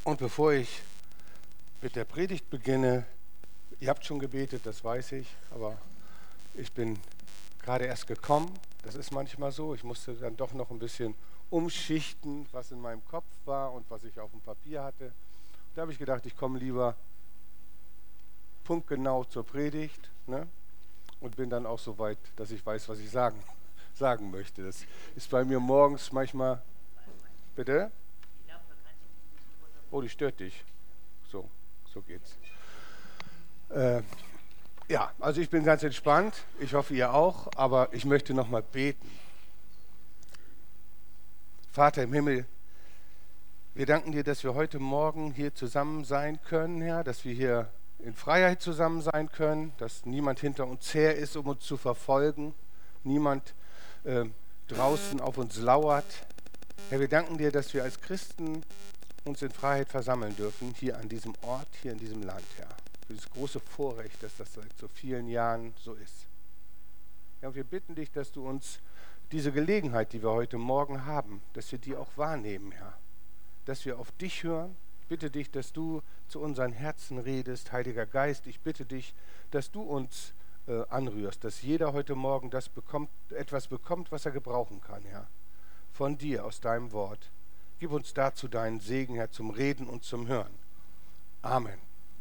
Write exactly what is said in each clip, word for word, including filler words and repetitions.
Und bevor ich mit der Predigt beginne, ihr habt schon gebetet, das weiß ich, aber ich bin gerade erst gekommen. Das ist manchmal so. Ich musste dann doch noch ein bisschen umschichten, was in meinem Kopf war und was ich auf dem Papier hatte. Da habe ich gedacht, ich komme lieber punktgenau zur Predigt, ne? Und bin dann auch so weit, dass ich weiß, was ich sagen, sagen möchte. Das ist bei mir morgens manchmal... Bitte? Oh, die stört dich. So, so geht's. Äh, ja, also ich bin ganz entspannt. Ich hoffe, ihr auch. Aber ich möchte noch mal beten. Vater im Himmel, wir danken dir, dass wir heute Morgen hier zusammen sein können, Herr, dass wir hier in Freiheit zusammen sein können, dass niemand hinter uns her ist, um uns zu verfolgen, niemand äh, draußen auf uns lauert. Herr, wir danken dir, dass wir als Christen uns in Freiheit versammeln dürfen, hier an diesem Ort, hier in diesem Land, Herr. Für dieses große Vorrecht, dass das seit so vielen Jahren so ist. Ja, und wir bitten dich, dass du uns diese Gelegenheit, die wir heute Morgen haben, dass wir die auch wahrnehmen, Herr. Dass wir auf dich hören. Ich bitte dich, dass du zu unseren Herzen redest, Heiliger Geist. Ich bitte dich, dass du uns äh, anrührst, dass jeder heute Morgen das bekommt, etwas bekommt, was er gebrauchen kann, Herr. Von dir, aus deinem Wort. Gib uns dazu deinen Segen, Herr, zum Reden und zum Hören. Amen.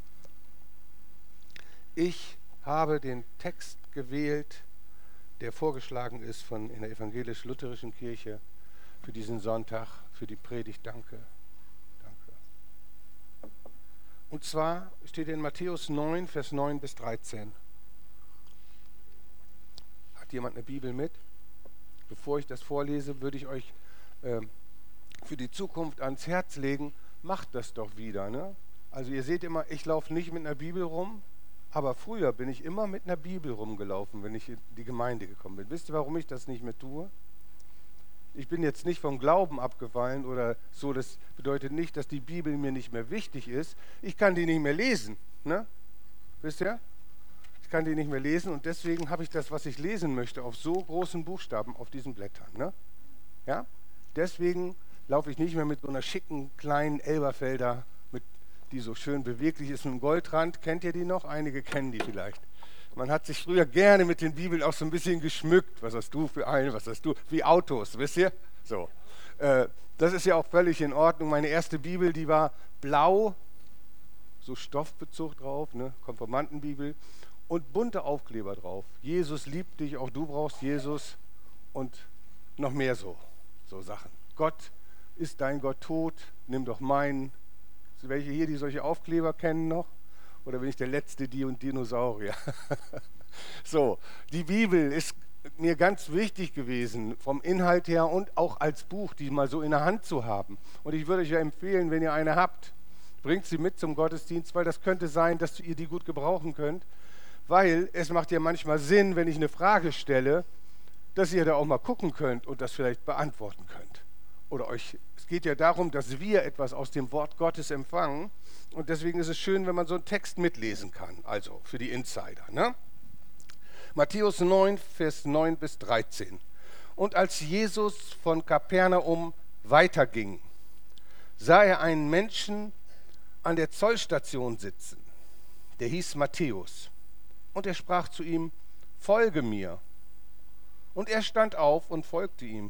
Ich habe den Text gewählt, der vorgeschlagen ist von in der evangelisch-lutherischen Kirche für diesen Sonntag, für die Predigt. Danke. Danke. Und zwar steht in Matthäus neun, Vers neun bis dreizehn. Hat jemand eine Bibel mit? Bevor ich das vorlese, würde ich euch äh, für die Zukunft ans Herz legen, macht das doch wieder. Ne? Also ihr seht immer, ich laufe nicht mit einer Bibel rum, aber früher bin ich immer mit einer Bibel rumgelaufen, wenn ich in die Gemeinde gekommen bin. Wisst ihr, warum ich das nicht mehr tue? Ich bin jetzt nicht vom Glauben abgefallen oder so, das bedeutet nicht, dass die Bibel mir nicht mehr wichtig ist. Ich kann die nicht mehr lesen, ne? Wisst ihr? Ich kann die nicht mehr lesen und deswegen habe ich das, was ich lesen möchte, auf so großen Buchstaben auf diesen Blättern, ne? Ja? Deswegen laufe ich nicht mehr mit so einer schicken kleinen Elberfelder, mit, die so schön beweglich ist mit einem Goldrand. Kennt ihr die noch? Einige kennen die vielleicht. Man hat sich früher gerne mit den Bibeln auch so ein bisschen geschmückt. Was hast du für eine, was hast du? Wie Autos, wisst ihr? So. Äh, das ist ja auch völlig in Ordnung. Meine erste Bibel, die war blau, so Stoffbezug drauf, ne? Konformantenbibel und bunte Aufkleber drauf. Jesus liebt dich, auch du brauchst Jesus und noch mehr so, so Sachen. Gott ist dein Gott tot, nimm doch meinen. Welche hier, die solche Aufkleber kennen noch? Oder bin ich der letzte die und Dinosaurier? So, die Bibel ist mir ganz wichtig gewesen, vom Inhalt her und auch als Buch, die mal so in der Hand zu haben. Und ich würde euch ja empfehlen, wenn ihr eine habt, bringt sie mit zum Gottesdienst, weil das könnte sein, dass ihr die gut gebrauchen könnt. Weil es macht ja manchmal Sinn, wenn ich eine Frage stelle, dass ihr da auch mal gucken könnt und das vielleicht beantworten könnt. Oder euch, es geht ja darum, dass wir etwas aus dem Wort Gottes empfangen. Und deswegen ist es schön, wenn man so einen Text mitlesen kann, also für die Insider. Ne? Matthäus neun, Vers neun bis dreizehn. Und als Jesus von Kapernaum weiterging, sah er einen Menschen an der Zollstation sitzen. Der hieß Matthäus. Und er sprach zu ihm, folge mir. Und er stand auf und folgte ihm.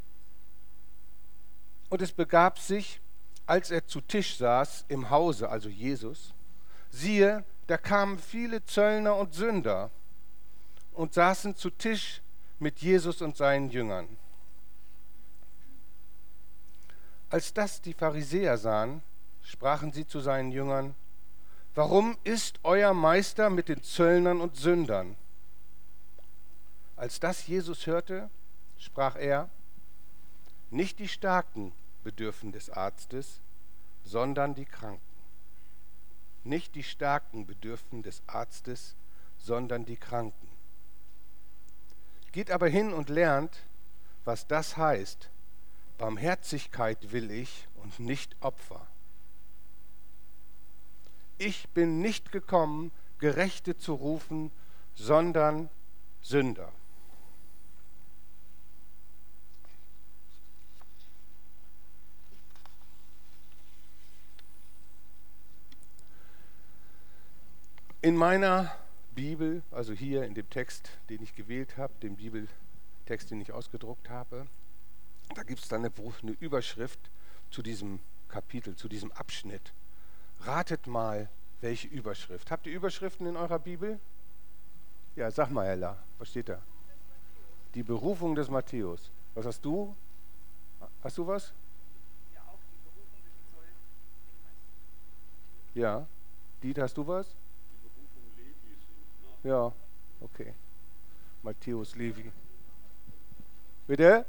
Und es begab sich, als er zu Tisch saß im Hause, also Jesus, siehe, da kamen viele Zöllner und Sünder und saßen zu Tisch mit Jesus und seinen Jüngern. Als das die Pharisäer sahen, sprachen sie zu seinen Jüngern, warum isst euer Meister mit den Zöllnern und Sündern? Als das Jesus hörte, sprach er, nicht die Starken bedürfen des Arztes, sondern die Kranken. Nicht die Starken bedürfen des Arztes, sondern die Kranken. Geht aber hin und lernt, was das heißt. Barmherzigkeit will ich und nicht Opfer. Ich bin nicht gekommen, Gerechte zu rufen, sondern Sünder. In meiner Bibel, also hier in dem Text, den ich gewählt habe, dem Bibeltext, den ich ausgedruckt habe, da gibt es dann eine, eine Überschrift zu diesem Kapitel, zu diesem Abschnitt. Ratet mal, welche Überschrift. Habt ihr Überschriften in eurer Bibel? Ja, sag mal, Ella, was steht da? Die Berufung des Matthäus. Was hast du? Hast du was? Ja, auch die Berufung des Zoll. Ja. Dieter, hast du was? Die Berufung Levis in Ja, okay. Matthäus Levi. Bitte?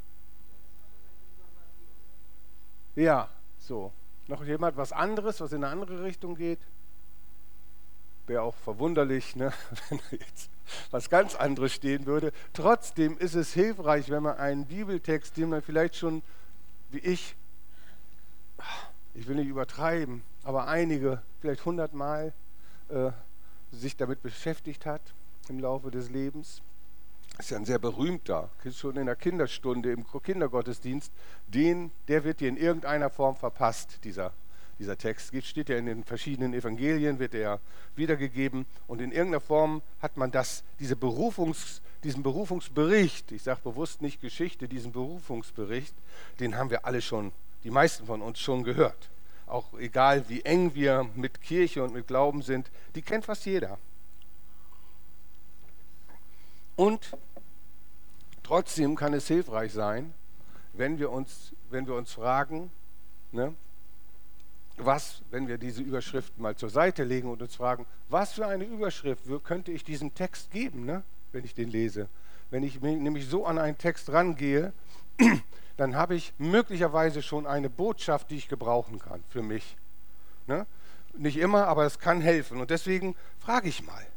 Ja, so. Noch jemand was anderes, was in eine andere Richtung geht? Wäre auch verwunderlich, ne? Wenn da jetzt was ganz anderes stehen würde. Trotzdem ist es hilfreich, wenn man einen Bibeltext, den man vielleicht schon, wie ich, ich will nicht übertreiben, aber einige, vielleicht hundertmal äh, sich damit beschäftigt hat im Laufe des Lebens. Das ist ja ein sehr berühmter, schon in der Kinderstunde, im Kindergottesdienst, den, der wird dir in irgendeiner Form verpasst, dieser, dieser Text. Steht ja in den verschiedenen Evangelien, wird er wiedergegeben und in irgendeiner Form hat man das, diese Berufungs, diesen Berufungsbericht, ich sage bewusst nicht Geschichte, diesen Berufungsbericht, den haben wir alle schon, die meisten von uns schon gehört. Auch egal wie eng wir mit Kirche und mit Glauben sind, die kennt fast jeder. Und trotzdem kann es hilfreich sein, wenn wir uns, wenn wir uns fragen, ne, was, wenn wir diese Überschriften mal zur Seite legen und uns fragen, was für eine Überschrift könnte ich diesem Text geben, ne, wenn ich den lese. Wenn ich nämlich so an einen Text rangehe, dann habe ich möglicherweise schon eine Botschaft, die ich gebrauchen kann für mich. Ne? Nicht immer, aber es kann helfen. Und deswegen frage ich mal,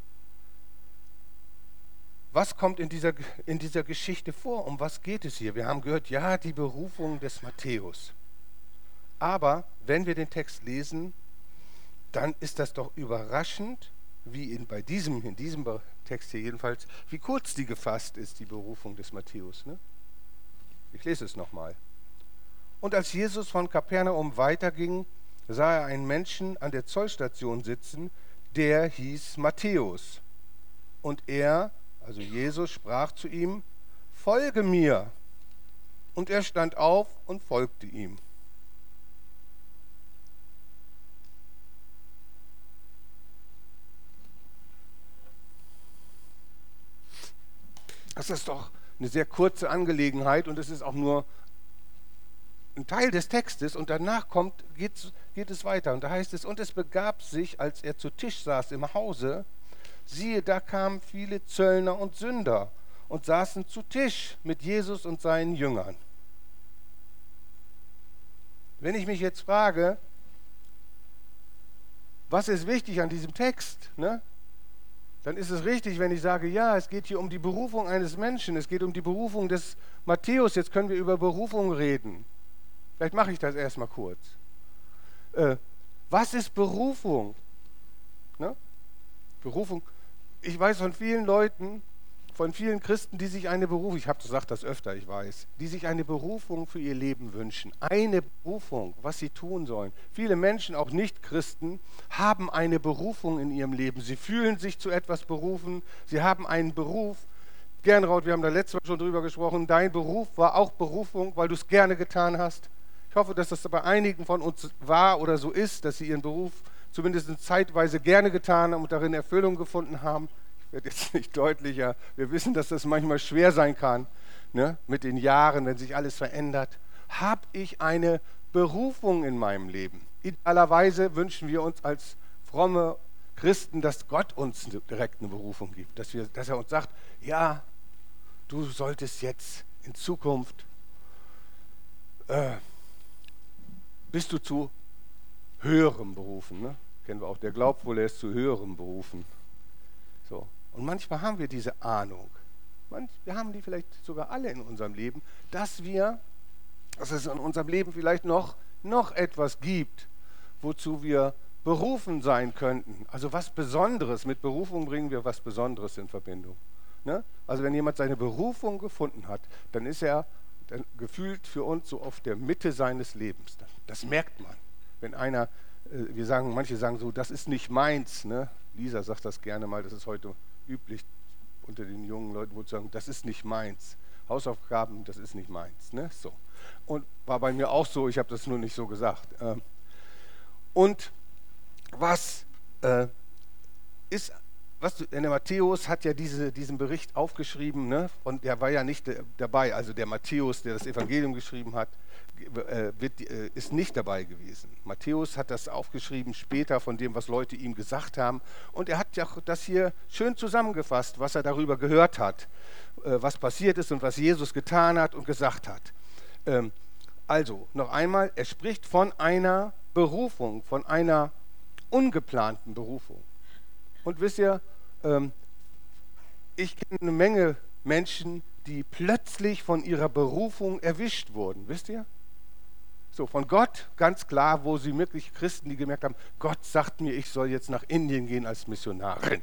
was kommt in dieser, in dieser Geschichte vor? Um was geht es hier? Wir haben gehört, ja, die Berufung des Matthäus. Aber wenn wir den Text lesen, dann ist das doch überraschend, wie in, bei diesem, in diesem Text hier jedenfalls, wie kurz die gefasst ist, die Berufung des Matthäus. Ne? Ich lese es nochmal. Und als Jesus von Kapernaum weiterging, sah er einen Menschen an der Zollstation sitzen, der hieß Matthäus. Und er, also Jesus, sprach zu ihm, folge mir. Und er stand auf und folgte ihm. Das ist doch eine sehr kurze Angelegenheit und es ist auch nur ein Teil des Textes und danach kommt, geht, geht es weiter. Und da heißt es, und es begab sich, als er zu Tisch saß im Hause, siehe, da kamen viele Zöllner und Sünder und saßen zu Tisch mit Jesus und seinen Jüngern. Wenn ich mich jetzt frage, was ist wichtig an diesem Text, ne? Dann ist es richtig, wenn ich sage, ja, es geht hier um die Berufung eines Menschen, es geht um die Berufung des Matthäus, jetzt können wir über Berufung reden. Vielleicht mache ich das erstmal kurz. Äh, was ist Berufung? Ne? Berufung, ich weiß von vielen Leuten, von vielen Christen, die sich eine Berufung, ich habe gesagt das öfter, ich weiß, die sich eine Berufung für ihr Leben wünschen. Eine Berufung, was sie tun sollen. Viele Menschen, auch Nicht-Christen, haben eine Berufung in ihrem Leben. Sie fühlen sich zu etwas berufen, sie haben einen Beruf. Gernraud, wir haben da letztes Mal schon drüber gesprochen, dein Beruf war auch Berufung, weil du es gerne getan hast. Ich hoffe, dass das bei einigen von uns war oder so ist, dass sie ihren Beruf zumindest zeitweise gerne getan haben und darin Erfüllung gefunden haben. Wird jetzt nicht deutlicher. Wir wissen, dass das manchmal schwer sein kann, ne? Mit den Jahren, wenn sich alles verändert. Habe ich eine Berufung in meinem Leben? Idealerweise wünschen wir uns als fromme Christen, dass Gott uns direkt eine Berufung gibt. Dass, wir, dass er uns sagt, ja, du solltest jetzt in Zukunft, äh, bist du zu höherem berufen. Ne? Kennen wir auch, der glaubt wohl, er ist zu höherem berufen. So. Und manchmal haben wir diese Ahnung, manch, wir haben die vielleicht sogar alle in unserem Leben, dass wir, dass es in unserem Leben vielleicht noch, noch etwas gibt, wozu wir berufen sein könnten. Also was Besonderes, mit Berufung bringen wir was Besonderes in Verbindung. Ne? Also wenn jemand seine Berufung gefunden hat, dann ist er dann gefühlt für uns so auf der Mitte seines Lebens. Das merkt man. Wenn einer, wir sagen, manche sagen so, das ist nicht meins, ne? Lisa sagt das gerne mal, das ist heute üblich unter den jungen Leuten, wo sie sagen, das ist nicht meins. Hausaufgaben, das ist nicht meins. Ne? So. Und war bei mir auch so, ich habe das nur nicht so gesagt. Ähm, und was äh, ist, was du, der Matthäus hat ja diese, diesen Bericht aufgeschrieben, ne? Und der war ja nicht de, dabei, also der Matthäus, der das Evangelium geschrieben hat, äh, wird, äh, ist nicht dabei gewesen. Matthäus hat das aufgeschrieben später von dem, was Leute ihm gesagt haben. Und er hat ja das hier schön zusammengefasst, was er darüber gehört hat, äh, was passiert ist und was Jesus getan hat und gesagt hat. Ähm, also, noch einmal, er spricht von einer Berufung, von einer ungeplanten Berufung. Und wisst ihr, ähm, ich kenne eine Menge Menschen, die plötzlich von ihrer Berufung erwischt wurden, wisst ihr? So, von Gott, ganz klar, wo sie wirklich Christen, die gemerkt haben, Gott sagt mir, ich soll jetzt nach Indien gehen als Missionarin.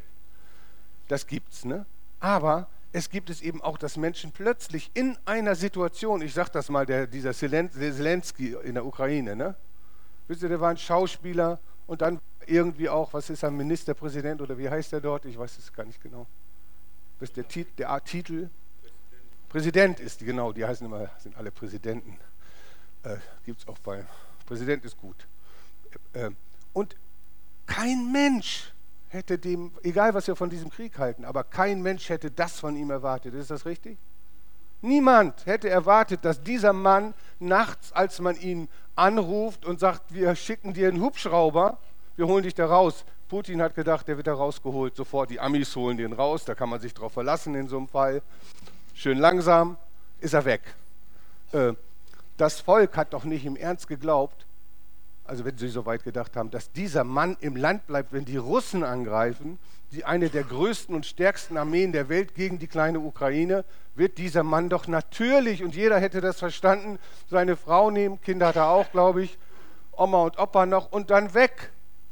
Das gibt's, ne? Aber es gibt es eben auch, dass Menschen plötzlich in einer Situation, ich sag das mal, der, dieser Zelensky in der Ukraine, ne? Wisst ihr, der war ein Schauspieler und dann irgendwie auch, was ist er, Ministerpräsident oder wie heißt er dort? Ich weiß es gar nicht genau. Was ist der, Tit, der Art Titel? Präsident. Präsident ist, genau, die heißen immer, sind alle Präsidenten. Äh, gibt es auch bei, Präsident ist gut. Äh, und kein Mensch hätte dem, egal was wir von diesem Krieg halten, aber kein Mensch hätte das von ihm erwartet. Ist das richtig? Niemand hätte erwartet, dass dieser Mann nachts, als man ihn anruft und sagt, wir schicken dir einen Hubschrauber, wir holen dich da raus. Putin hat gedacht, der wird da rausgeholt, sofort die Amis holen den raus, da kann man sich drauf verlassen in so einem Fall. Schön langsam ist er weg. Äh, das Volk hat doch nicht im Ernst geglaubt, also wenn sie so weit gedacht haben, dass dieser Mann im Land bleibt, wenn die Russen angreifen, die eine der größten und stärksten Armeen der Welt gegen die kleine Ukraine, wird dieser Mann doch natürlich, und jeder hätte das verstanden, seine Frau nehmen, Kinder hat er auch, glaube ich, Oma und Opa noch, und dann weg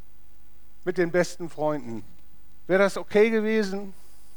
mit den besten Freunden. Wäre das okay gewesen?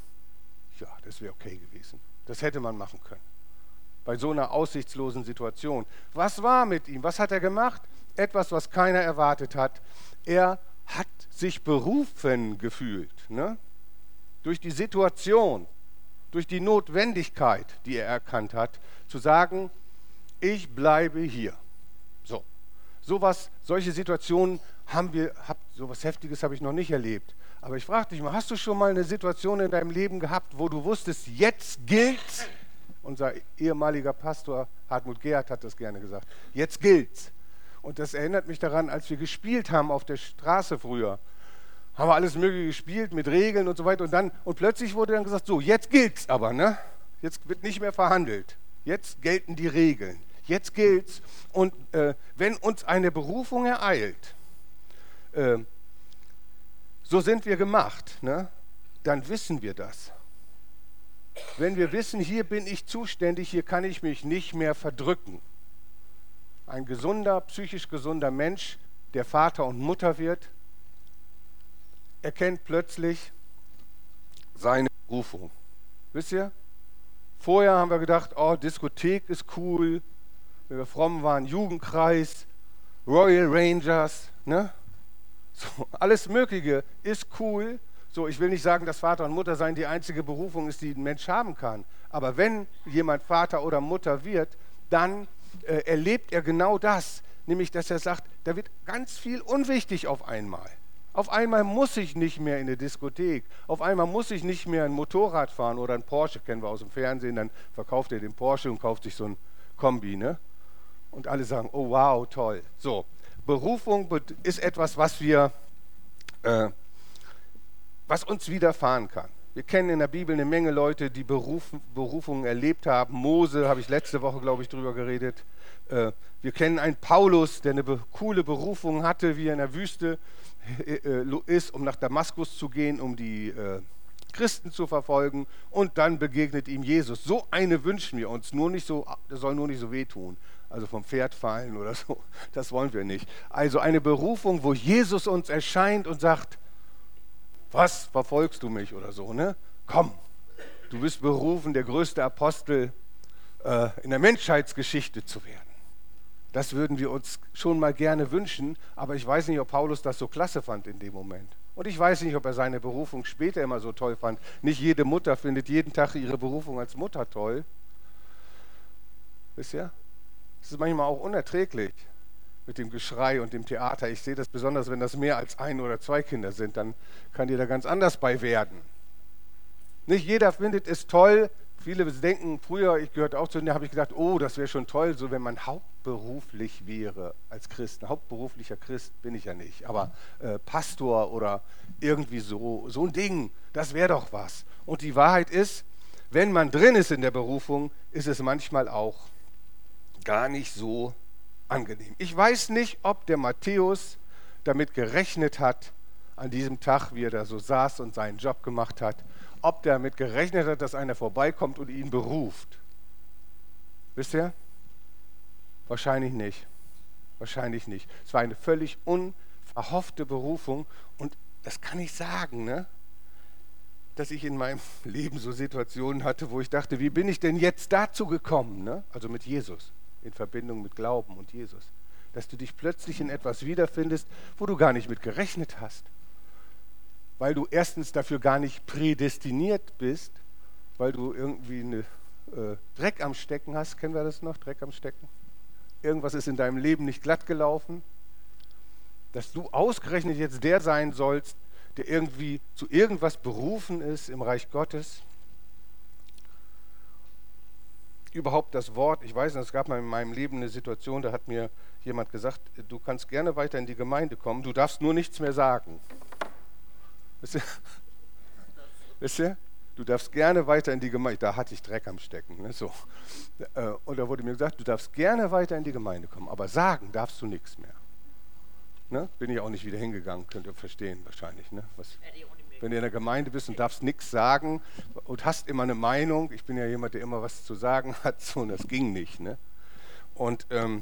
Ja, das wäre okay gewesen. Das hätte man machen können. Bei so einer aussichtslosen Situation. Was war mit ihm? Was hat er gemacht? Etwas, was keiner erwartet hat. Er hat sich berufen gefühlt, ne? Durch die Situation, durch die Notwendigkeit, die er erkannt hat, zu sagen, ich bleibe hier. So, sowas, solche Situationen haben wir, hab, sowas Heftiges habe ich noch nicht erlebt. Aber ich frage dich mal, hast du schon mal eine Situation in deinem Leben gehabt, wo du wusstest, jetzt gilt's? Unser ehemaliger Pastor Hartmut Gerhardt hat das gerne gesagt. Jetzt gilt's. Und das erinnert mich daran, als wir gespielt haben auf der Straße früher. Haben wir alles Mögliche gespielt mit Regeln und so weiter. Und, dann, und plötzlich wurde dann gesagt, so, jetzt gilt's aber, ne? Jetzt wird nicht mehr verhandelt. Jetzt gelten die Regeln. Jetzt gilt's. Und äh, wenn uns eine Berufung ereilt, äh, so sind wir gemacht, ne? Dann wissen wir das. Wenn wir wissen, hier bin ich zuständig, hier kann ich mich nicht mehr verdrücken. Ein gesunder, psychisch gesunder Mensch, der Vater und Mutter wird, erkennt plötzlich seine Berufung. Wisst ihr? Vorher haben wir gedacht, oh, Diskothek ist cool, wenn wir fromm waren, Jugendkreis, Royal Rangers, ne? So, alles Mögliche ist cool. So, ich will nicht sagen, dass Vater und Mutter sein die einzige Berufung ist, die ein Mensch haben kann. Aber wenn jemand Vater oder Mutter wird, dann äh, erlebt er genau das. Nämlich, dass er sagt, da wird ganz viel unwichtig auf einmal. Auf einmal muss ich nicht mehr in eine Diskothek. Auf einmal muss ich nicht mehr ein Motorrad fahren oder ein Porsche, kennen wir aus dem Fernsehen. Dann verkauft er den Porsche und kauft sich so ein Kombi, ne? Und alle sagen, oh wow, toll. So, Berufung ist etwas, was wir... Äh, was uns widerfahren kann. Wir kennen in der Bibel eine Menge Leute, die Beruf, Berufungen erlebt haben. Mose, habe ich letzte Woche, glaube ich, drüber geredet. Äh, wir kennen einen Paulus, der eine be- coole Berufung hatte, wie er in der Wüste äh, ist, um nach Damaskus zu gehen, um die äh, Christen zu verfolgen. Und dann begegnet ihm Jesus. So eine wünschen wir uns. Nur nicht so, das soll nur nicht so wehtun. Also vom Pferd fallen oder so. Das wollen wir nicht. Also eine Berufung, wo Jesus uns erscheint und sagt, was, verfolgst du mich oder so, ne? Komm, du bist berufen, der größte Apostel äh, in der Menschheitsgeschichte zu werden. Das würden wir uns schon mal gerne wünschen, aber ich weiß nicht, ob Paulus das so klasse fand in dem Moment. Und ich weiß nicht, ob er seine Berufung später immer so toll fand. Nicht jede Mutter findet jeden Tag ihre Berufung als Mutter toll. Wisst ihr? Es ist manchmal auch unerträglich mit dem Geschrei und dem Theater. Ich sehe das besonders, wenn das mehr als ein oder zwei Kinder sind, dann kann dir da ganz anders bei werden. Nicht jeder findet es toll. Viele denken, früher, ich gehörte auch zu denen, da habe ich gedacht, oh, das wäre schon toll, so wenn man hauptberuflich wäre als Christ. Ein hauptberuflicher Christ bin ich ja nicht, aber äh, Pastor oder irgendwie so, so ein Ding, das wäre doch was. Und die Wahrheit ist, wenn man drin ist in der Berufung, ist es manchmal auch gar nicht so angenehm. Ich weiß nicht, ob der Matthäus damit gerechnet hat, an diesem Tag, wie er da so saß und seinen Job gemacht hat, ob der damit gerechnet hat, dass einer vorbeikommt und ihn beruft. Wisst ihr? Wahrscheinlich nicht. Wahrscheinlich nicht. Es war eine völlig unverhoffte Berufung und das kann ich sagen, ne? Dass ich in meinem Leben so Situationen hatte, wo ich dachte, wie bin ich denn jetzt dazu gekommen? Ne? Also mit Jesus, in Verbindung mit Glauben und Jesus. Dass du dich plötzlich in etwas wiederfindest, wo du gar nicht mit gerechnet hast. Weil du erstens dafür gar nicht prädestiniert bist, weil du irgendwie eine, äh, Dreck am Stecken hast. Kennen wir das noch? Dreck am Stecken? Irgendwas ist in deinem Leben nicht glatt gelaufen. Dass du ausgerechnet jetzt der sein sollst, der irgendwie zu irgendwas berufen ist im Reich Gottes. Überhaupt das Wort, ich weiß nicht, es gab mal in meinem Leben eine Situation, da hat mir jemand gesagt, du kannst gerne weiter in die Gemeinde kommen, du darfst nur nichts mehr sagen. Wisst ihr? Wisst ihr? Du darfst gerne weiter in die Gemeinde, da hatte ich Dreck am Stecken. Ne? So. Und da wurde mir gesagt, du darfst gerne weiter in die Gemeinde kommen, aber sagen darfst du nichts mehr. Ne? Bin ich auch nicht wieder hingegangen, könnt ihr verstehen wahrscheinlich. Ne? Was, wenn du in der Gemeinde bist und darfst nichts sagen und hast immer eine Meinung, ich bin ja jemand, der immer was zu sagen hat, so, und das ging nicht. Ne? Und ähm,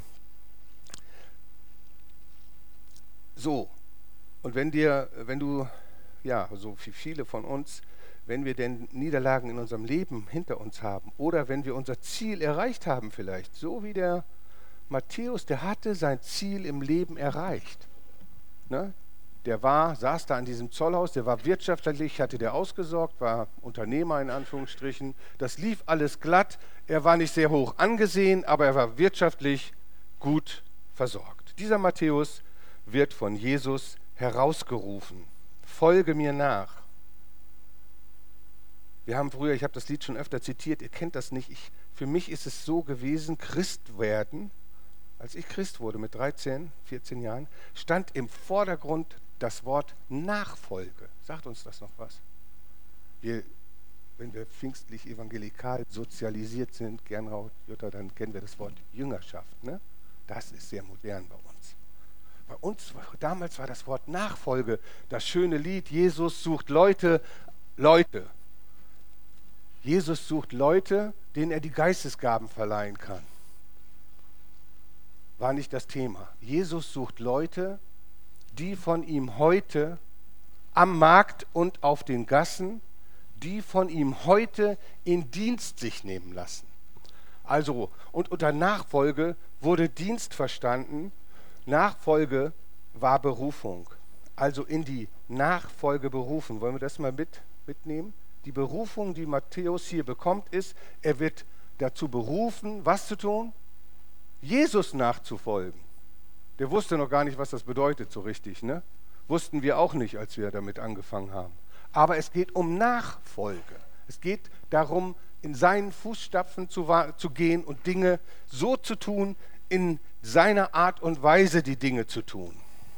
so, und wenn dir, wenn du, ja, so wie viele von uns, wenn wir denn Niederlagen in unserem Leben hinter uns haben oder wenn wir unser Ziel erreicht haben vielleicht, so wie der Matthäus, der hatte sein Ziel im Leben erreicht. Ne? Der war, saß da an diesem Zollhaus, der war wirtschaftlich, hatte der ausgesorgt, war Unternehmer in Anführungsstrichen. Das lief alles glatt. Er war nicht sehr hoch angesehen, aber er war wirtschaftlich gut versorgt. Dieser Matthäus wird von Jesus herausgerufen. Folge mir nach. Wir haben früher, ich habe das Lied schon öfter zitiert, ihr kennt das nicht. Ich, für mich ist es so gewesen, Christ werden. Als ich Christ wurde mit dreizehn, vierzehn Jahren, stand im Vordergrund das Wort Nachfolge. Sagt uns das noch was? Wir, wenn wir pfingstlich evangelikal sozialisiert sind, Gernot, Jutta, dann kennen wir das Wort Jüngerschaft. Ne? Das ist sehr modern bei uns. Bei uns, damals war das Wort Nachfolge, das schöne Lied, Jesus sucht Leute, Leute. Jesus sucht Leute, denen er die Geistesgaben verleihen kann. War nicht das Thema. Jesus sucht Leute, die von ihm heute am Markt und auf den Gassen, die von ihm heute in Dienst sich nehmen lassen. Also, und unter Nachfolge wurde Dienst verstanden. Nachfolge war Berufung. Also in die Nachfolge berufen. Wollen wir das mal mit, mitnehmen? Die Berufung, die Matthäus hier bekommt, ist, er wird dazu berufen, was zu tun? Jesus nachzufolgen. Der wusste noch gar nicht, was das bedeutet so richtig. Ne? Wussten wir auch nicht, als wir damit angefangen haben. Aber es geht um Nachfolge. Es geht darum, in seinen Fußstapfen zu, zu gehen und Dinge so zu tun, in seiner Art und Weise die Dinge zu tun.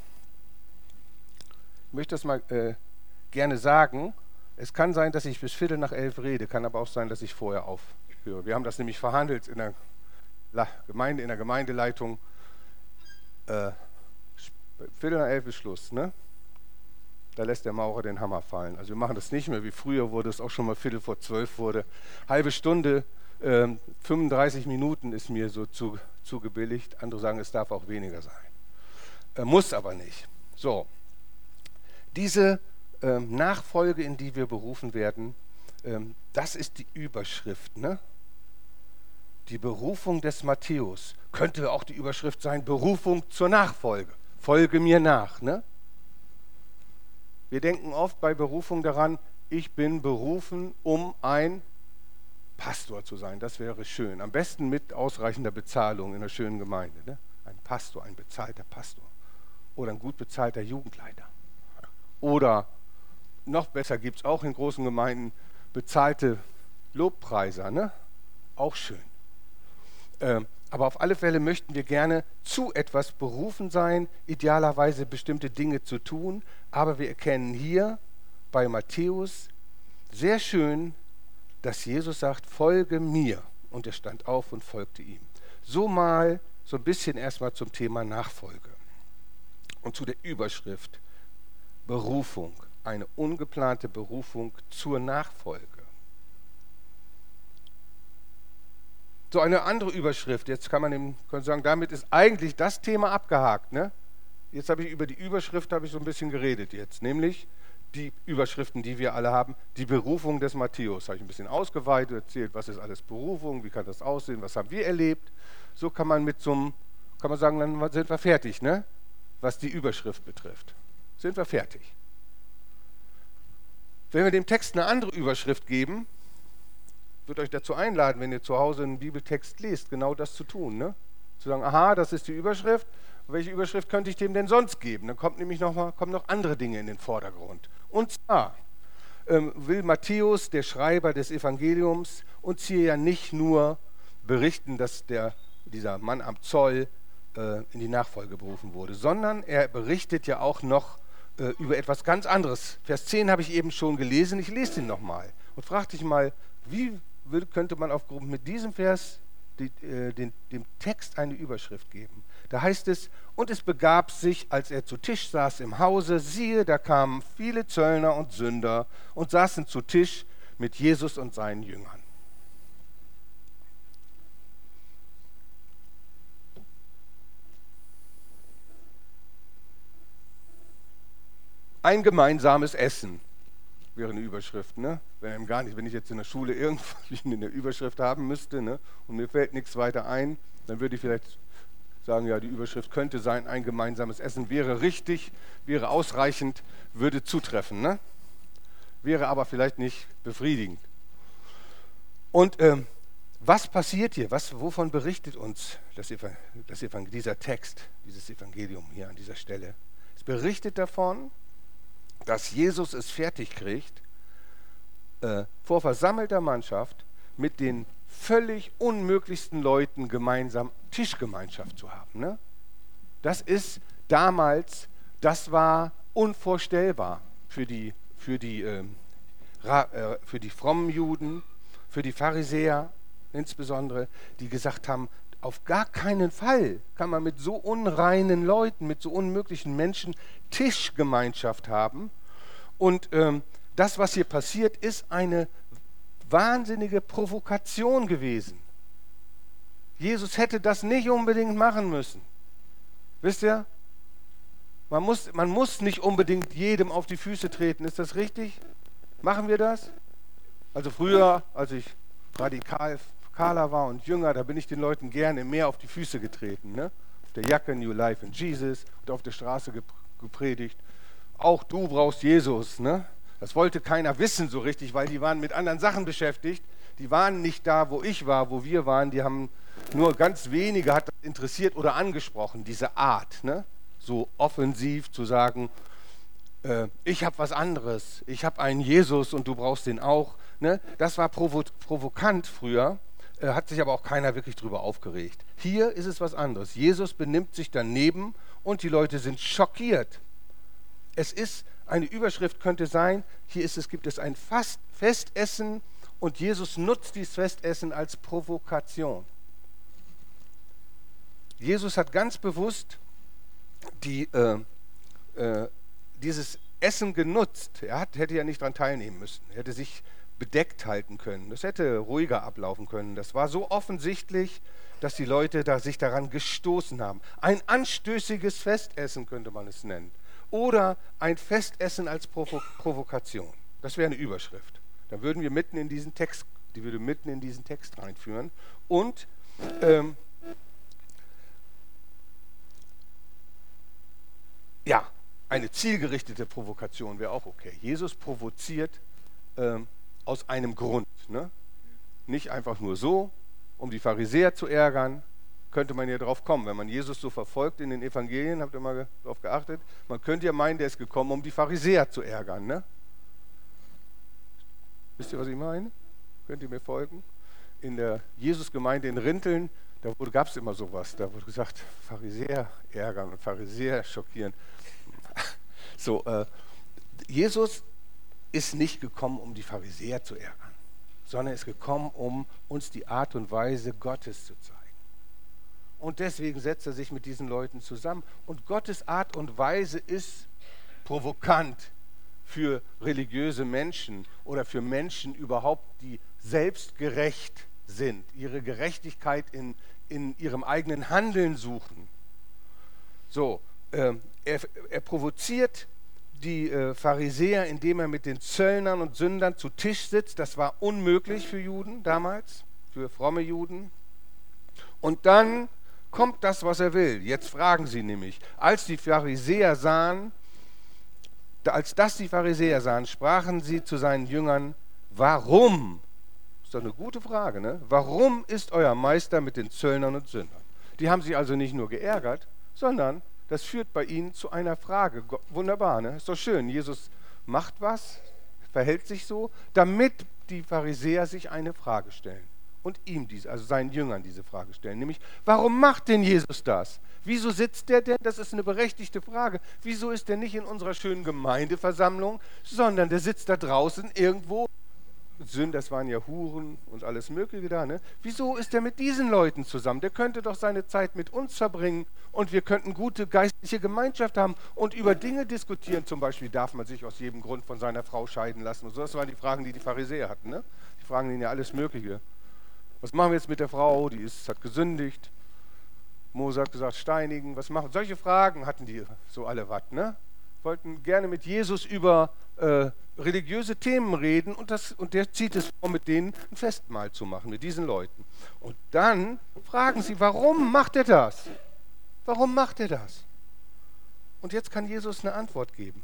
Ich möchte das mal äh, gerne sagen. Es kann sein, dass ich bis Viertel nach elf rede, kann aber auch sein, dass ich vorher aufhöre. Wir haben das nämlich verhandelt in der Gemeinde, in der Gemeindeleitung. Äh, Viertel nach elf ist Schluss, ne? Da lässt der Maurer den Hammer fallen. Also wir machen das nicht mehr wie früher, wurde es auch schon mal Viertel vor zwölf wurde. Halbe Stunde, äh, fünfunddreißig Minuten ist mir so zu, zugebilligt. Andere sagen, es darf auch weniger sein. Äh, muss aber nicht. So, diese ähm, Nachfolge, in die wir berufen werden, ähm, das ist die Überschrift, ne? die Berufung des Matthäus. Könnte auch die Überschrift sein, Berufung zur Nachfolge. Folge mir nach. Ne? Wir denken oft bei Berufung daran, ich bin berufen, um ein Pastor zu sein. Das wäre schön. Am besten mit ausreichender Bezahlung in einer schönen Gemeinde. Ne? Ein Pastor, ein bezahlter Pastor. Oder ein gut bezahlter Jugendleiter. Oder noch besser gibt es auch in großen Gemeinden bezahlte Lobpreiser. Ne? Auch schön. Ähm, aber auf alle Fälle möchten wir gerne zu etwas berufen sein, idealerweise bestimmte Dinge zu tun. Aber wir erkennen hier bei Matthäus sehr schön, dass Jesus sagt, folge mir. Und er stand auf und folgte ihm. So mal so ein bisschen erstmal zum Thema Nachfolge. Und zu der Überschrift Berufung, eine ungeplante Berufung zur Nachfolge. So eine andere Überschrift, jetzt kann man dem, kann sagen, damit ist eigentlich das Thema abgehakt. Ne? Jetzt habe ich über die Überschrift habe ich so ein bisschen geredet jetzt, nämlich die Überschriften, die wir alle haben, die Berufung des Matthäus. Habe ich ein bisschen ausgeweitet, erzählt, was ist alles Berufung, wie kann das aussehen, was haben wir erlebt. So kann man mit so einem, kann man sagen, dann sind wir fertig, ne? Was die Überschrift betrifft. Sind wir fertig. Wenn wir dem Text eine andere Überschrift geben, würde euch dazu einladen, wenn ihr zu Hause einen Bibeltext lest, genau das zu tun. Ne? Zu sagen, aha, das ist die Überschrift. Welche Überschrift könnte ich dem denn sonst geben? Dann kommt nämlich noch mal, kommen noch andere Dinge in den Vordergrund. Und zwar ähm, will Matthäus, der Schreiber des Evangeliums, uns hier ja nicht nur berichten, dass der, dieser Mann am Zoll äh, in die Nachfolge berufen wurde, sondern er berichtet ja auch noch äh, über etwas ganz anderes. Vers zehn habe ich eben schon gelesen, ich lese den nochmal und frage dich mal, wie könnte man aufgrund mit diesem Vers die, äh, den, dem Text eine Überschrift geben? Da heißt es, und es begab sich, als er zu Tisch saß im Hause, siehe, da kamen viele Zöllner und Sünder und saßen zu Tisch mit Jesus und seinen Jüngern. Ein gemeinsames Essen wäre eine Überschrift, ne? Wenn einem gar nicht, wenn ich jetzt in der Schule irgendwie eine Überschrift haben müsste, ne, und mir fällt nichts weiter ein, dann würde ich vielleicht sagen, ja, die Überschrift könnte sein, ein gemeinsames Essen wäre richtig, wäre ausreichend, würde zutreffen, ne? Wäre aber vielleicht nicht befriedigend. Und ähm, was passiert hier? Was, wovon berichtet uns das Evangel- das Evangel- dieser Text, dieses Evangelium hier an dieser Stelle? Es berichtet davon, dass Jesus es fertig kriegt, äh, vor versammelter Mannschaft mit den völlig unmöglichsten Leuten gemeinsam Tischgemeinschaft zu haben. Ne? Das ist damals, das war unvorstellbar für die, für die, äh, äh, für die frommen Juden, für die Pharisäer insbesondere, die gesagt haben, auf gar keinen Fall kann man mit so unreinen Leuten, mit so unmöglichen Menschen Tischgemeinschaft haben. Und ähm, das, was hier passiert, ist eine wahnsinnige Provokation gewesen. Jesus hätte das nicht unbedingt machen müssen. Wisst ihr? Man muss, man muss nicht unbedingt jedem auf die Füße treten. Ist das richtig? Machen wir das? Also früher, als ich radikal Radikaler war und jünger, da bin ich den Leuten gerne mehr auf die Füße getreten. Ne? Auf der Jacke New Life in Jesus und auf der Straße gepredigt. Auch du brauchst Jesus. Ne? Das wollte keiner wissen so richtig, weil die waren mit anderen Sachen beschäftigt. Die waren nicht da, wo ich war, wo wir waren. Die haben nur ganz wenige hat das interessiert oder angesprochen, diese Art. Ne? So offensiv zu sagen, äh, ich habe was anderes. Ich habe einen Jesus und du brauchst den auch. Ne? Das war provo- provokant früher. Hat sich aber auch keiner wirklich drüber aufgeregt. Hier ist es was anderes. Jesus benimmt sich daneben und die Leute sind schockiert. Es ist, eine Überschrift könnte sein, hier ist es, gibt es ein Fast, Festessen und Jesus nutzt dieses Festessen als Provokation. Jesus hat ganz bewusst die, äh, äh, dieses Essen genutzt. Er hat, hätte ja nicht daran teilnehmen müssen. Er hätte sich bedeckt halten können. Das hätte ruhiger ablaufen können. Das war so offensichtlich, dass die Leute da sich daran gestoßen haben. Ein anstößiges Festessen könnte man es nennen. Oder ein Festessen als Provo- Provokation. Das wäre eine Überschrift. Dann würden wir mitten in diesen Text, die würde mitten in diesen Text reinführen. Und Ähm, ja, eine zielgerichtete Provokation wäre auch okay. Jesus provoziert ähm, aus einem Grund. Ne? Nicht einfach nur so, um die Pharisäer zu ärgern. Könnte man ja drauf kommen, wenn man Jesus so verfolgt in den Evangelien, habt ihr mal darauf geachtet? Man könnte ja meinen, der ist gekommen, um die Pharisäer zu ärgern. Ne? Wisst ihr, was ich meine? Könnt ihr mir folgen? In der Jesusgemeinde in Rinteln, da gab es immer sowas. Da wurde gesagt, Pharisäer ärgern und Pharisäer schockieren. So, äh, Jesus ist nicht gekommen, um die Pharisäer zu ärgern, sondern ist gekommen, um uns die Art und Weise Gottes zu zeigen. Und deswegen setzt er sich mit diesen Leuten zusammen. Und Gottes Art und Weise ist provokant für religiöse Menschen oder für Menschen überhaupt, die selbstgerecht sind, ihre Gerechtigkeit in, in ihrem eigenen Handeln suchen. So, äh, er, er provoziert die äh, Pharisäer, indem er mit den Zöllnern und Sündern zu Tisch sitzt. Das war unmöglich für Juden damals, für fromme Juden. Und dann kommt das, was er will. Jetzt fragen sie nämlich, als die Pharisäer sahen, als das die Pharisäer sahen, sprachen sie zu seinen Jüngern, warum? Das ist doch eine gute Frage, ne? Warum ist euer Meister mit den Zöllnern und Sündern? Die haben sich also nicht nur geärgert, sondern das führt bei ihnen zu einer Frage. Wunderbar, ne? Ist doch schön. Jesus macht was, verhält sich so, damit die Pharisäer sich eine Frage stellen. Und ihm, diese, also seinen Jüngern diese Frage stellen. Nämlich, warum macht denn Jesus das? Wieso sitzt der denn? Das ist eine berechtigte Frage. Wieso ist der nicht in unserer schönen Gemeindeversammlung, sondern der sitzt da draußen irgendwo. Sünder, das waren ja Huren und alles Mögliche da. Ne? Wieso ist der mit diesen Leuten zusammen? Der könnte doch seine Zeit mit uns verbringen und wir könnten gute geistliche Gemeinschaft haben und über Dinge diskutieren. Zum Beispiel, darf man sich aus jedem Grund von seiner Frau scheiden lassen? Und so, das waren die Fragen, die die Pharisäer hatten. Ne? Die fragen ihnen ja alles Mögliche. Was machen wir jetzt mit der Frau? Die ist, hat gesündigt. Mose hat gesagt, steinigen. Was machen? Solche Fragen hatten die so alle was. Ne? Wollten gerne mit Jesus über äh, religiöse Themen reden und, das, und der zieht es vor, mit denen ein Festmahl zu machen, mit diesen Leuten. Und dann fragen sie, warum macht er das? Warum macht er das? Und jetzt kann Jesus eine Antwort geben.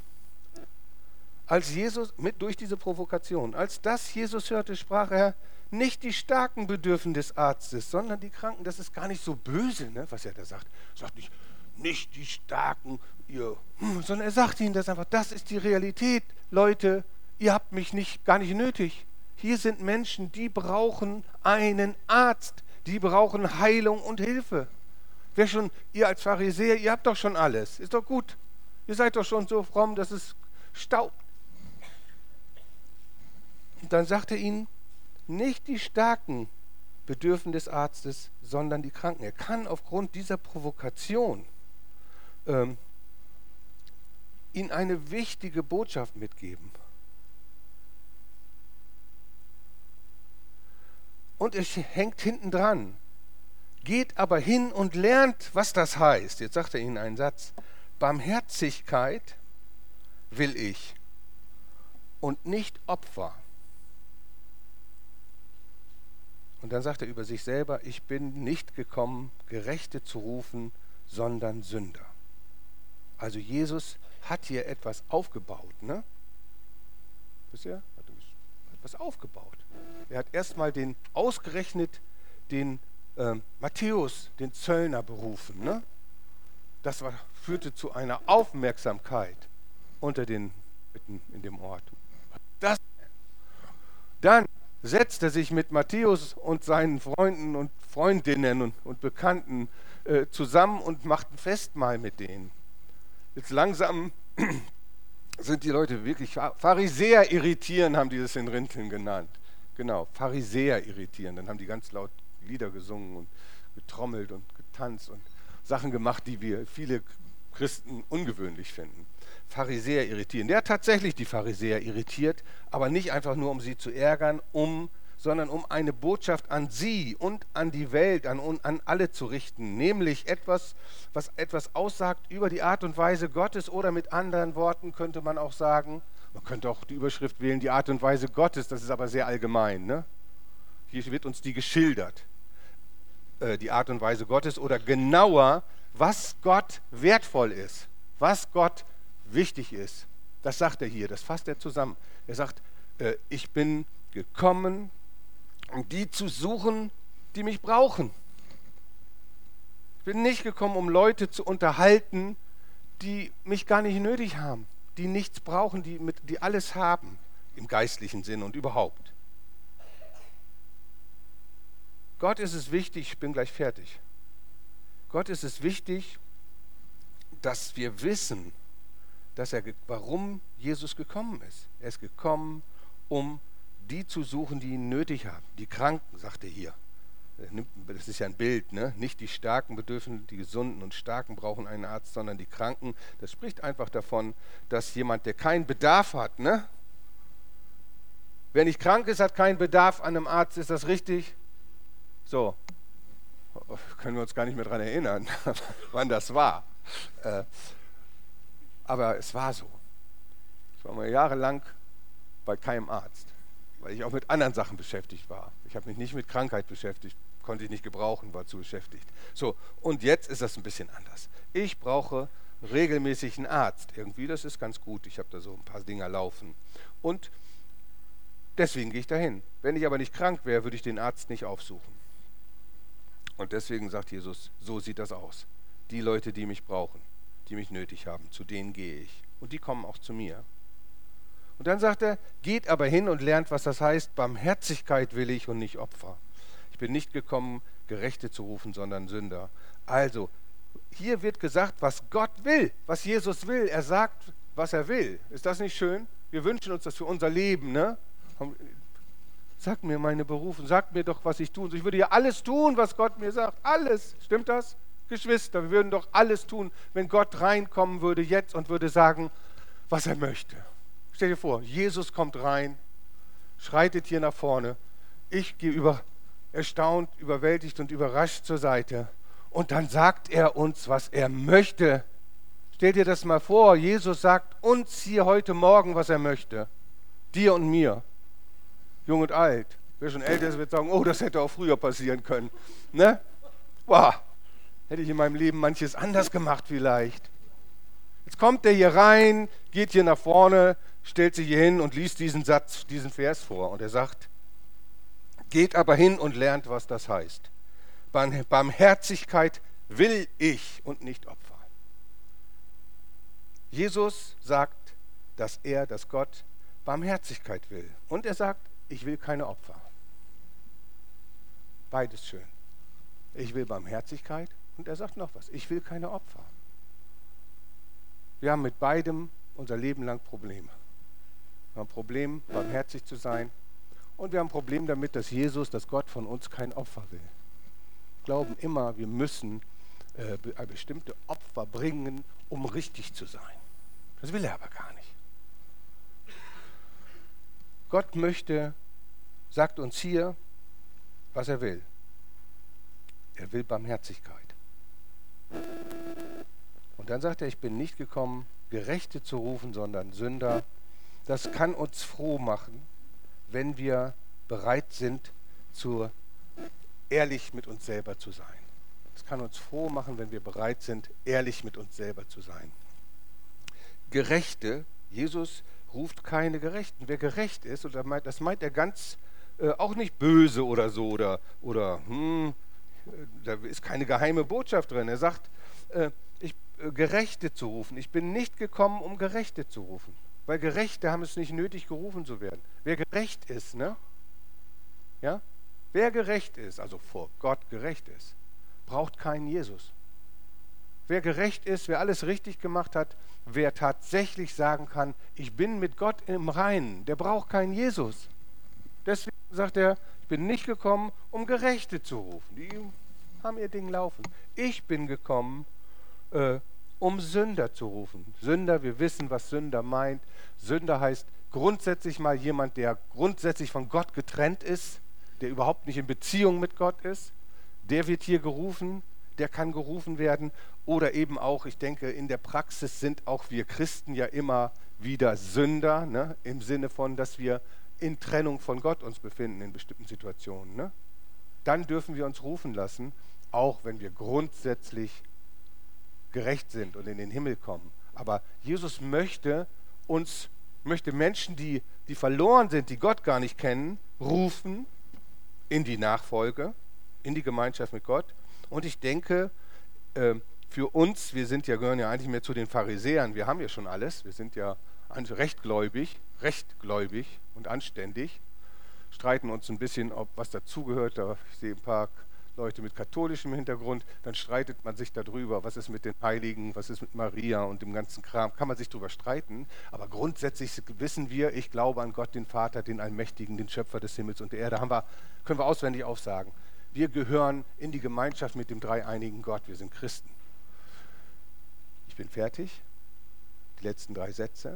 Als Jesus, mit, durch diese Provokation, als das Jesus hörte, sprach er, nicht die Starken bedürfen des Arztes, sondern die Kranken. Das ist gar nicht so böse, ne, was er da sagt. Er sagt nicht, nicht die Starken, ihr, hm, sondern er sagt ihnen das einfach, das ist die Realität. Leute, ihr habt mich nicht, gar nicht nötig. Hier sind Menschen, die brauchen einen Arzt, die brauchen Heilung und Hilfe. Wer schon, ihr als Pharisäer, ihr habt doch schon alles, ist doch gut. Ihr seid doch schon so fromm, dass es staubt. Und dann sagt er ihnen, nicht die Starken bedürfen des Arztes, sondern die Kranken. Er kann aufgrund dieser Provokation ähm, ihnen eine wichtige Botschaft mitgeben. Und es hängt hinten dran. Geht aber hin und lernt, was das heißt. Jetzt sagt er ihnen einen Satz. Barmherzigkeit will ich und nicht Opfer. Und dann sagt er über sich selber, ich bin nicht gekommen, Gerechte zu rufen, sondern Sünder. Also Jesus hat hier etwas aufgebaut, ne? Wisst ihr? Hat etwas aufgebaut. Er hat erstmal den, ausgerechnet den äh, Matthäus, den Zöllner, berufen, ne? Das war, führte zu einer Aufmerksamkeit unter den Leuten in dem Ort. Das, dann setzt er sich mit Matthäus und seinen Freunden und Freundinnen und, und Bekannten äh, zusammen und macht ein Festmahl mit denen. Jetzt langsam sind die Leute wirklich, Pharisäer irritieren, haben die das in Rinteln genannt. Genau, Pharisäer irritieren. Dann haben die ganz laut Lieder gesungen und getrommelt und getanzt und Sachen gemacht, die wir viele Christen ungewöhnlich finden. Pharisäer irritieren. Der hat tatsächlich die Pharisäer irritiert, aber nicht einfach nur, um sie zu ärgern, um, sondern um eine Botschaft an sie und an die Welt, an, an alle zu richten. Nämlich etwas, was etwas aussagt über die Art und Weise Gottes, oder mit anderen Worten könnte man auch sagen, man könnte auch die Überschrift wählen, die Art und Weise Gottes, das ist aber sehr allgemein, ne? Hier wird uns die geschildert. äh, die Art und Weise Gottes oder genauer, was Gott wertvoll ist, was Gott wichtig ist. Das sagt er hier, das fasst er zusammen. Er sagt, äh, ich bin gekommen, um die zu suchen, die mich brauchen. Ich bin nicht gekommen, um Leute zu unterhalten, die mich gar nicht nötig haben, die nichts brauchen, die, mit, die alles haben im geistlichen Sinn und überhaupt. Gott ist es wichtig, ich bin gleich fertig. Gott ist es wichtig, dass wir wissen, dass er, warum Jesus gekommen ist. Er ist gekommen, um die zu suchen, die ihn nötig haben. Die Kranken, sagt er hier. Das ist ja ein Bild, ne? Nicht die Starken bedürfen, die Gesunden und Starken brauchen einen Arzt, sondern die Kranken. Das spricht einfach davon, dass jemand, der keinen Bedarf hat, ne? Wer nicht krank ist, hat keinen Bedarf an einem Arzt, ist das richtig? So, können wir uns gar nicht mehr daran erinnern, wann das war. Äh, aber es war so. Ich war mal jahrelang bei keinem Arzt, weil ich auch mit anderen Sachen beschäftigt war. Ich habe mich nicht mit Krankheit beschäftigt, konnte ich nicht gebrauchen, war zu beschäftigt. So, und jetzt ist das ein bisschen anders. Ich brauche regelmäßig einen Arzt. Irgendwie, das ist ganz gut. Ich habe da so ein paar Dinger laufen. Und deswegen gehe ich dahin. Wenn ich aber nicht krank wäre, würde ich den Arzt nicht aufsuchen. Und deswegen sagt Jesus, so sieht das aus. Die Leute, die mich brauchen, die mich nötig haben, zu denen gehe ich. Und die kommen auch zu mir. Und dann sagt er, geht aber hin und lernt, was das heißt, Barmherzigkeit will ich und nicht Opfer. Ich bin nicht gekommen, Gerechte zu rufen, sondern Sünder. Also, hier wird gesagt, was Gott will, was Jesus will. Er sagt, was er will. Ist das nicht schön? Wir wünschen uns das für unser Leben, ne? Sag mir meine Berufung, sag mir doch, was ich tun soll. Ich würde ja alles tun, was Gott mir sagt. Alles. Stimmt das? Geschwister, wir würden doch alles tun, wenn Gott reinkommen würde jetzt und würde sagen, was er möchte. Stell dir vor, Jesus kommt rein, schreitet hier nach vorne. Ich gehe über, erstaunt, überwältigt und überrascht zur Seite. Und dann sagt er uns, was er möchte. Stell dir das mal vor, Jesus sagt uns hier heute Morgen, was er möchte. Dir und mir. Jung und alt. Wer schon älter ist, wird sagen, oh, das hätte auch früher passieren können. Ne? Wow. Hätte ich in meinem Leben manches anders gemacht vielleicht. Jetzt kommt er hier rein, geht hier nach vorne, stellt sich hier hin und liest diesen Satz, diesen Vers vor. Und er sagt, geht aber hin und lernt, was das heißt. Barmherzigkeit will ich und nicht Opfer. Jesus sagt, dass er, dass Gott Barmherzigkeit will. Und er sagt, ich will keine Opfer. Beides schön. Ich will Barmherzigkeit und er sagt noch was. Ich will keine Opfer. Wir haben mit beidem unser Leben lang Probleme. Wir haben ein Problem, barmherzig zu sein. Und wir haben ein Problem damit, dass Jesus, dass Gott von uns kein Opfer will. Wir glauben immer, wir müssen äh, bestimmte Opfer bringen, um richtig zu sein. Das will er aber gar nicht. Gott möchte, sagt uns hier, was er will. Er will Barmherzigkeit. Und dann sagt er, ich bin nicht gekommen, Gerechte zu rufen, sondern Sünder. Das kann uns froh machen, wenn wir bereit sind, zu ehrlich mit uns selber zu sein. Das kann uns froh machen, wenn wir bereit sind, ehrlich mit uns selber zu sein. Gerechte, Jesus ruft keine Gerechten. Wer gerecht ist, und das meint er ganz, äh, auch nicht böse oder so, oder, oder hm, da ist keine geheime Botschaft drin. Er sagt, äh, ich, äh, Gerechte zu rufen. Ich bin nicht gekommen, um Gerechte zu rufen. Weil Gerechte haben es nicht nötig, gerufen zu werden. Wer gerecht ist, ne? Ja? Wer gerecht ist, also vor Gott gerecht ist, braucht keinen Jesus. Wer gerecht ist, wer alles richtig gemacht hat, wer tatsächlich sagen kann, ich bin mit Gott im Reinen, der braucht keinen Jesus. Deswegen sagt er, ich bin nicht gekommen, um Gerechte zu rufen. Die haben ihr Ding laufen. Ich bin gekommen, äh, um Sünder zu rufen. Sünder, wir wissen, was Sünder meint. Sünder heißt grundsätzlich mal jemand, der grundsätzlich von Gott getrennt ist, der überhaupt nicht in Beziehung mit Gott ist. Der wird hier gerufen, der kann gerufen werden. Oder eben auch, ich denke, in der Praxis sind auch wir Christen ja immer wieder Sünder, ne? Im Sinne von, dass wir in Trennung von Gott uns befinden in bestimmten Situationen. Ne? Dann dürfen wir uns rufen lassen auch wenn wir grundsätzlich gerecht sind und in den Himmel kommen. Aber Jesus möchte uns, möchte Menschen, die, die verloren sind, die Gott gar nicht kennen, rufen in die Nachfolge, in die Gemeinschaft mit Gott. Und ich denke, äh, für uns, wir sind ja, gehören ja eigentlich mehr zu den Pharisäern, wir haben ja schon alles, wir sind ja rechtgläubig, rechtgläubig und anständig, streiten uns ein bisschen, ob was dazugehört, da ich sehe ein paar Leute mit katholischem Hintergrund, dann streitet man sich darüber, was ist mit den Heiligen, was ist mit Maria und dem ganzen Kram, kann man sich darüber streiten, aber grundsätzlich wissen wir, ich glaube an Gott, den Vater, den Allmächtigen, den Schöpfer des Himmels und der Erde, haben wir, können wir auswendig aufsagen. Wir gehören in die Gemeinschaft mit dem dreieinigen Gott, wir sind Christen. Ich bin fertig, die letzten drei Sätze.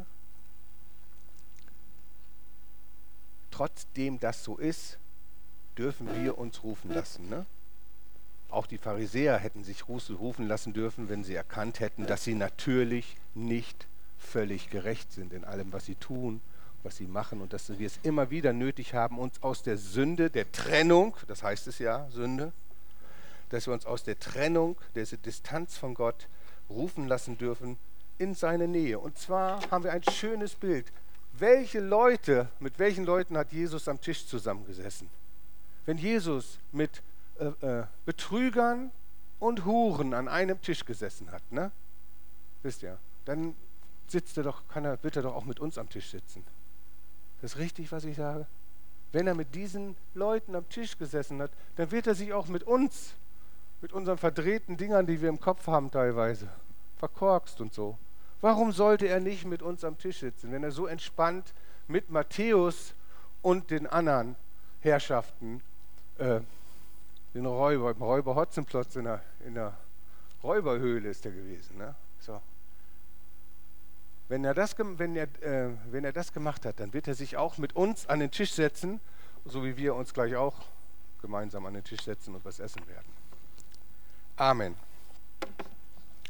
Trotzdem das so ist, dürfen wir uns rufen lassen. Ne? Auch die Pharisäer hätten sich rufen lassen dürfen, wenn sie erkannt hätten, dass sie natürlich nicht völlig gerecht sind in allem, was sie tun, was sie machen und dass wir es immer wieder nötig haben, uns aus der Sünde, der Trennung, das heißt es ja, Sünde, dass wir uns aus der Trennung, der Distanz von Gott rufen lassen dürfen in seine Nähe. Und zwar haben wir ein schönes Bild. Welche Leute, mit welchen Leuten hat Jesus am Tisch zusammengesessen? Wenn Jesus mit äh, äh, Betrügern und Huren an einem Tisch gesessen hat, ne? Wisst ihr, dann sitzt er doch, kann er, wird er doch auch mit uns am Tisch sitzen. Das ist richtig, was ich sage? Wenn er mit diesen Leuten am Tisch gesessen hat, dann wird er sich auch mit uns, mit unseren verdrehten Dingern, die wir im Kopf haben teilweise, verkorkst und so. Warum sollte er nicht mit uns am Tisch sitzen, wenn er so entspannt mit Matthäus und den anderen Herrschaften, äh, den Räuber, im Räuber Hotzenplotz in der, in der Räuberhöhle ist er gewesen. Ne? So. Wenn er, das, wenn, er, äh, wenn er das gemacht hat, dann wird er sich auch mit uns an den Tisch setzen, so wie wir uns gleich auch gemeinsam an den Tisch setzen und was essen werden. Amen.